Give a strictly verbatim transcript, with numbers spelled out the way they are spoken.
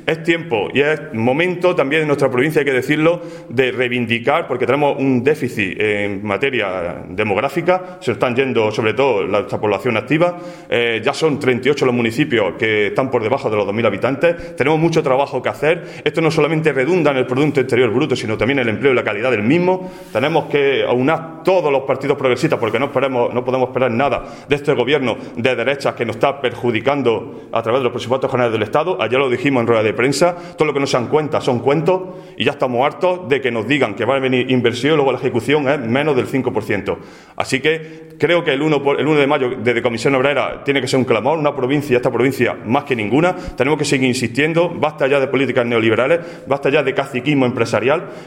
es tiempo y es momento también en nuestra provincia, hay que decirlo, de reivindicar, porque tenemos un déficit en materia demográfica, se están yendo sobre todo nuestra población activa, eh, ya son treinta y ocho los municipios que están por debajo de los dos mil habitantes, tenemos mucho trabajo que hacer, esto no solamente redunda en el Producto Interior Bruto, sino también en el empleo y la calidad del mismo, tenemos que aunar todos los partidos progresistas, porque no, esperemos, no podemos esperar nada de este gobierno de derechas que nos está perjudicando a través de los presupuestos generales del Estado. Ayer lo dijimos en rueda de prensa, todo lo que no se dan cuenta son cuentos y ya estamos hartos de que nos digan que va a venir inversión y luego la ejecución es menos del cinco por ciento. Así que creo que el uno, el uno de mayo desde Comisión Obrera tiene que ser un clamor, una provincia, esta provincia más que ninguna, tenemos que seguir insistiendo, basta ya de políticas neoliberales, basta ya de caciquismo empresarial,